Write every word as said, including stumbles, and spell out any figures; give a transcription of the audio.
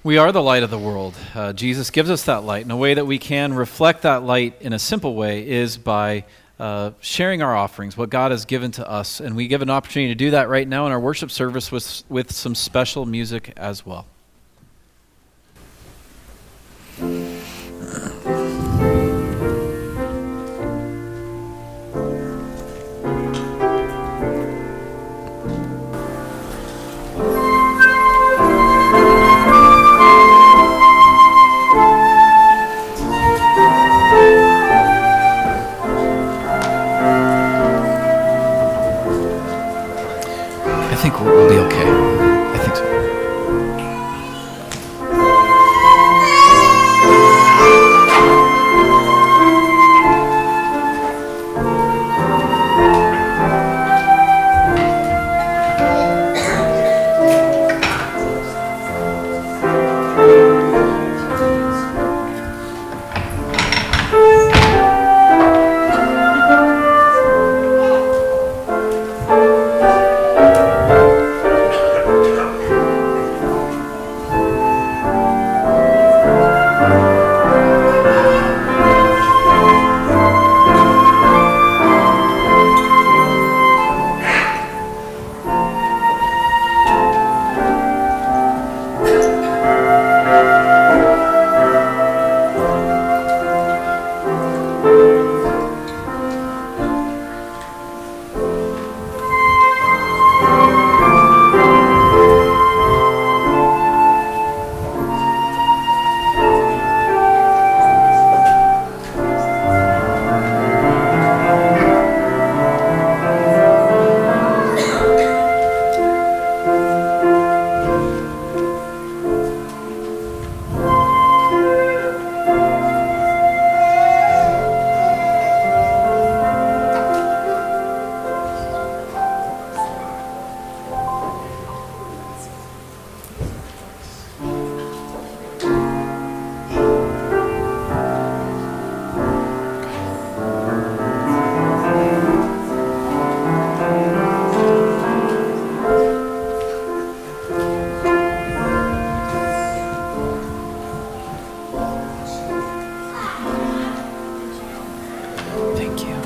We are the light of the world. Uh, Jesus gives us that light, and a way that we can reflect that light in a simple way is by uh, sharing our offerings, what God has given to us. And we give an opportunity to do that right now in our worship service with, with some special music as well. I think we'll be okay. I think so. Thank you.